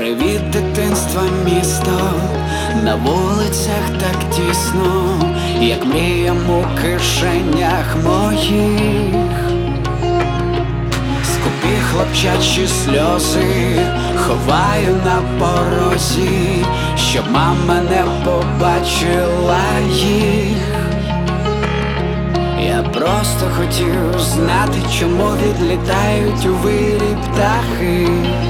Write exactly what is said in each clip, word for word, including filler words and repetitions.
Привіт, дитинства, місто, на вулицях так тісно, як мріям у кишенях моїх. Скупі хлопчачі сльози ховаю на порозі, щоб мама не побачила їх. Я просто хотів знати, чому відлітають у вирі птахи.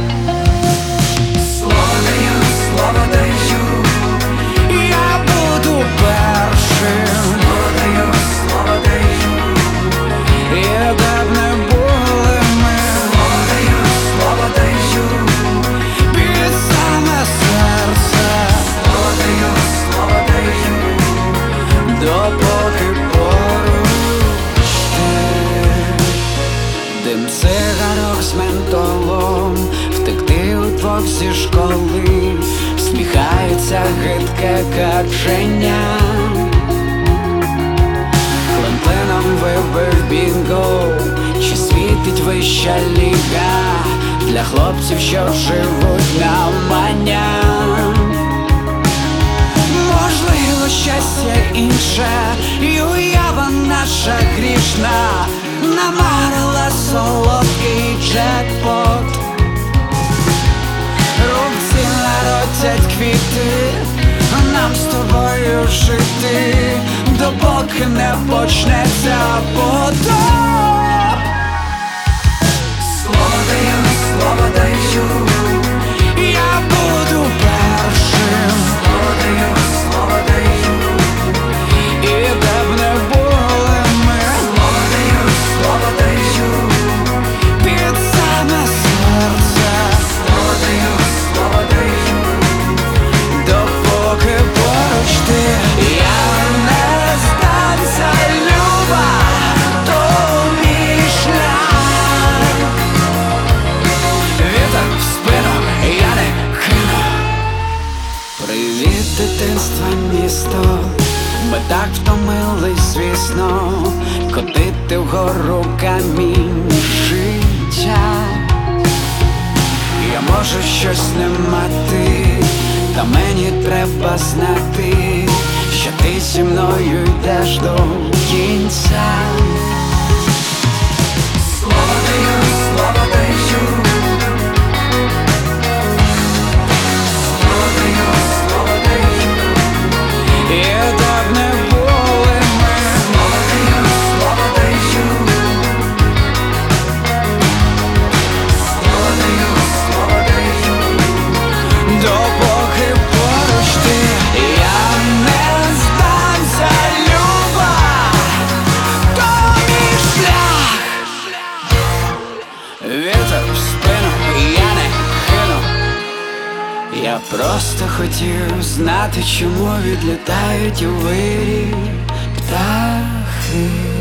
Слово даю, слово даю, я буду першим. Слово даю, слово даю, і де б не були ми. Слово даю, слово даю, під саме серце. Слово даю, слово даю, допоки поруч ти. Дим цигарок з ментолом, втекти удвох зі школи, всміхається гидке каченя. Клемплином вибив бінго, чи світить вища ліга для хлопців, що живуть на мання. Можливо, щастя інше, і уява наша грішна намарила солодкий джекпот. Руці народять квіти, нам з тобою жити, допоки не почнеться потоп. Слово даю, слово даю, я буду першим. Слово даю, слово даю, і де б не були ми. Слово даю, слово даю, під саме серце. Слово даю, слово даю, допоки поруч ти. Я не здамся, люба, то мій шлях. Вітер в спину, я не кину. Привіт, дитинства, місто, ми так втомились, звісно, котити вгору камінь життя. Я можу щось не мати, та мені треба знати, що ти зі мною йдеш до кінця. Слово даю, слово даю, слово даю, слово даю, і де б не були ми. Слово даю, слово даю, слово даю, слово даю, допоки поруч ти. Я не здамся, люба, то мій шлях. Вітер в спину, я не кину. Я просто хотів знати, чому відлітають у вирі птахи.